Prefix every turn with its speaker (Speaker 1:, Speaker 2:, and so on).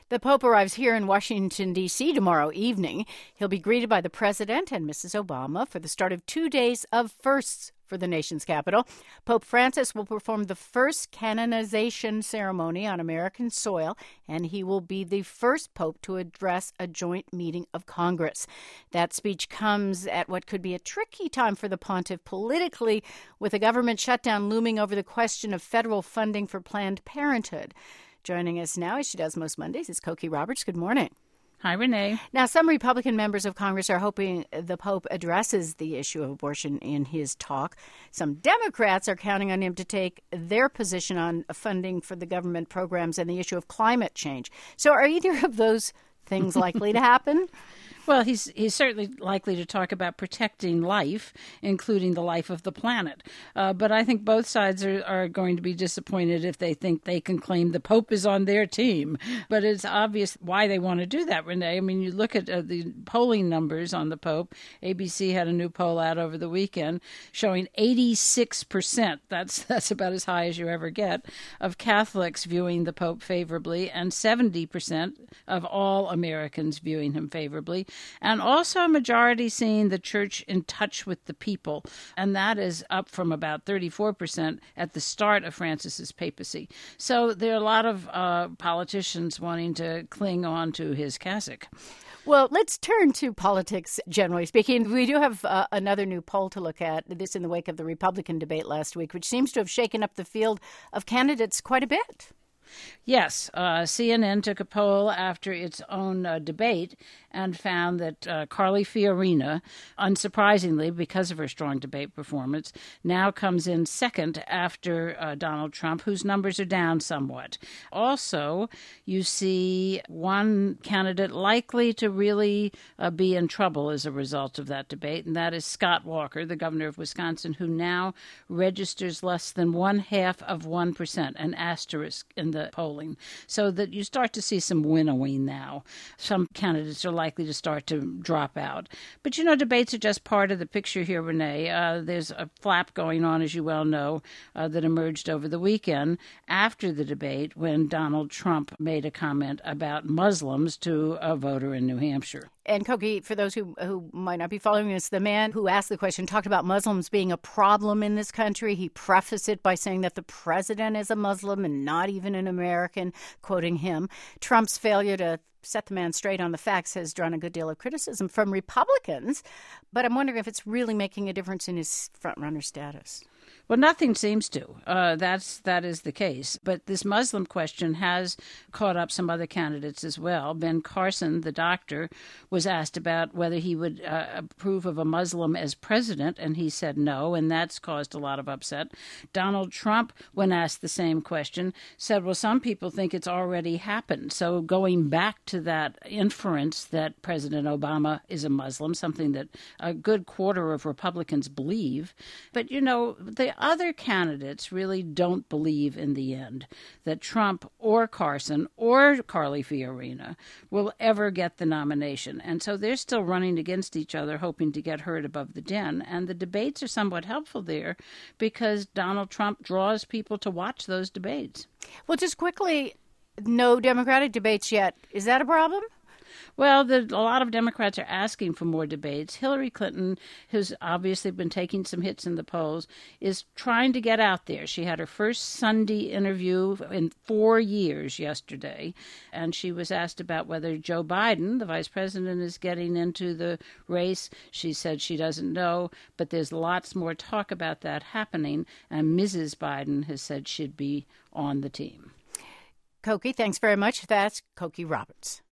Speaker 1: The Pope arrives here in Washington, D.C. tomorrow evening. He'll be greeted by the President and Mrs. Obama for the start of 2 days of firsts for the nation's capital. Pope Francis will perform the first canonization ceremony on American soil, and he will be the first pope to address a joint meeting of Congress. That speech comes at what could be a tricky time for the pontiff politically, with a government shutdown looming over the question of federal funding for Planned Parenthood. Joining us now, as she does most Mondays, is Cokie Roberts. Good morning.
Speaker 2: Hi, Renee.
Speaker 1: Now, some Republican members of Congress are hoping the Pope addresses the issue of abortion in his talk. Some Democrats are counting on him to take their position on funding for the government programs and the issue of climate change. So are either of those things likely to happen?
Speaker 2: Well, he's certainly likely to talk about protecting life, including the life of the planet. But I think both sides are going to be disappointed if they think they can claim the Pope is on their team. But it's obvious why they want to do that, Renee. I mean, you look at the polling numbers on the Pope. ABC had a new poll out over the weekend showing 86%, that's about as high as you ever get, of Catholics viewing the Pope favorably, and 70% of all Americans viewing him favorably. And also a majority seeing the church in touch with the people. And that is up from about 34% at the start of Francis's papacy. So there are a lot of politicians wanting to cling on to his cassock.
Speaker 1: Well, let's turn to politics, generally speaking. We do have another new poll to look at, this in the wake of the Republican debate last week, which seems to have shaken up the field of candidates quite a bit.
Speaker 2: Yes, CNN took a poll after its own debate and found that Carly Fiorina, unsurprisingly because of her strong debate performance, now comes in second after Donald Trump, whose numbers are down somewhat. Also, you see one candidate likely to really be in trouble as a result of that debate, and that is Scott Walker, the governor of Wisconsin, who now registers less than 0.5%, an asterisk in the polling, so that you start to see some winnowing now. Some candidates are likely to start to drop out. But, debates are just part of the picture here, Renee. There's a flap going on, as you well know, that emerged over the weekend after the debate when Donald Trump made a comment about Muslims to a voter in New Hampshire.
Speaker 1: And Cokie, for those who might not be following this, the man who asked the question talked about Muslims being a problem in this country. He prefaced it by saying that the president is a Muslim and not even an American, quoting him. Trump's failure to set the man straight on the facts has drawn a good deal of criticism from Republicans. But I'm wondering if it's really making a difference in his front-runner status.
Speaker 2: Well, nothing seems to. That is the case. But this Muslim question has caught up some other candidates as well. Ben Carson, the doctor, was asked about whether he would approve of a Muslim as president, and he said no, and that's caused a lot of upset. Donald Trump, when asked the same question, said, well, some people think it's already happened. So going back to that inference that President Obama is a Muslim, something that a good quarter of Republicans believe. But, the other candidates really don't believe in the end that Trump or Carson or Carly Fiorina will ever get the nomination. And so they're still running against each other, hoping to get heard above the din. And the debates are somewhat helpful there because Donald Trump draws people to watch those debates.
Speaker 1: Well, just quickly, no Democratic debates yet. Is that a problem?
Speaker 2: Well, a lot of Democrats are asking for more debates. Hillary Clinton, who's obviously been taking some hits in the polls, is trying to get out there. She had her first Sunday interview in 4 years yesterday, and she was asked about whether Joe Biden, the vice president, is getting into the race. She said she doesn't know, but there's lots more talk about that happening, and Mrs. Biden has said she'd be on the team.
Speaker 1: Cokie, thanks very much. That's Cokie Roberts.